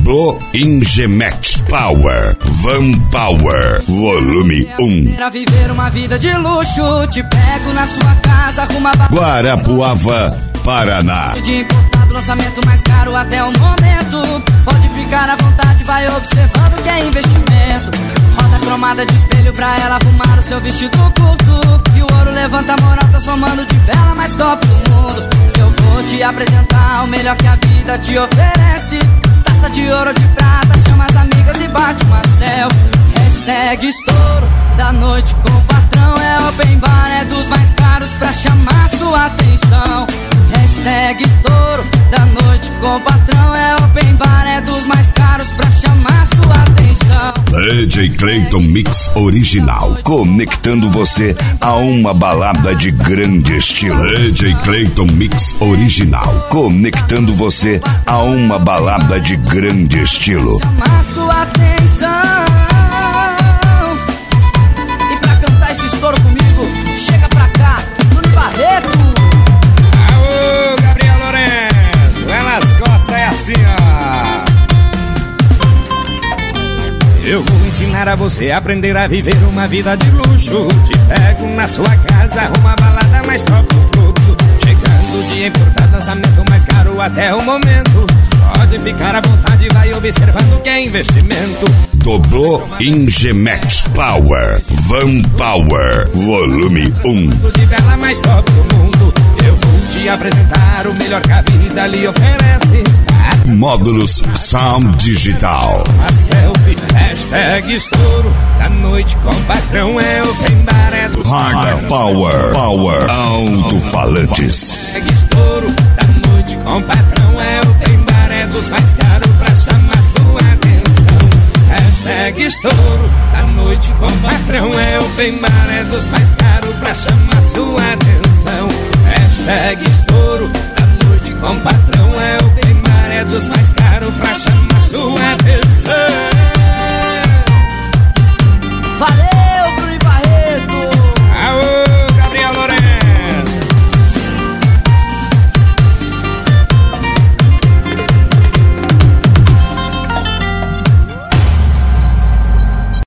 Doblô Ingemec Power, Van Power, volume 1. Pra viver uma vida de luxo, te pego na sua casa, arruma Guarapuava, Paraná. De importado, lançamento mais caro até o momento. Pode ficar à vontade, vai observando que é investimento. Roda cromada de espelho pra ela arrumar o seu vestido curto. E o ouro levanta a moral, tá somando de vela mais top do mundo. Eu vou te apresentar o melhor que a vida te oferece. Taça de ouro, de prata, chama as amigas e bate uma selfie. Hashtag estouro da noite com o patrão. É open bar, é dos mais caros pra chamar sua atenção. Hashtag estouro da noite com o patrão. É open bar, é dos mais caros pra chamar sua atenção. DJ Clayton Mix Original, conectando você a uma balada de grande estilo. DJ Clayton Mix Original, conectando você a uma balada de grande estilo. Chamar sua atenção. E pra cantar esse estouro comigo, chega pra cá, Bruno Barreto. Aô, Gabriel Lourenço, elas gostam, é assim, ó. Eu vou ensinar a você a aprender a viver uma vida de luxo. Te pego na sua casa, arruma a balada mais top do fluxo. Chegando o dia importado, lançamento mais caro até o momento. Pode ficar à vontade, vai observando que é investimento. Doblô Ingemec Power, Van Power, volume 1. De vela mais top do mundo. Eu vou te apresentar o melhor que a vida lhe oferece. Módulos Sound Digital. A selfie, hashtag estouro da noite com patrão. É open bar, é do Hard Power, Power, alto-falantes. Hashtag estouro da noite com patrão. É open bar, é dos mais caros pra chamar sua atenção. Hashtag estouro da noite com patrão. É open bar, é dos mais caros pra chamar sua atenção. Hashtag estouro da noite com patrão. É open bar, é dos mais caros pra chamar sua atenção.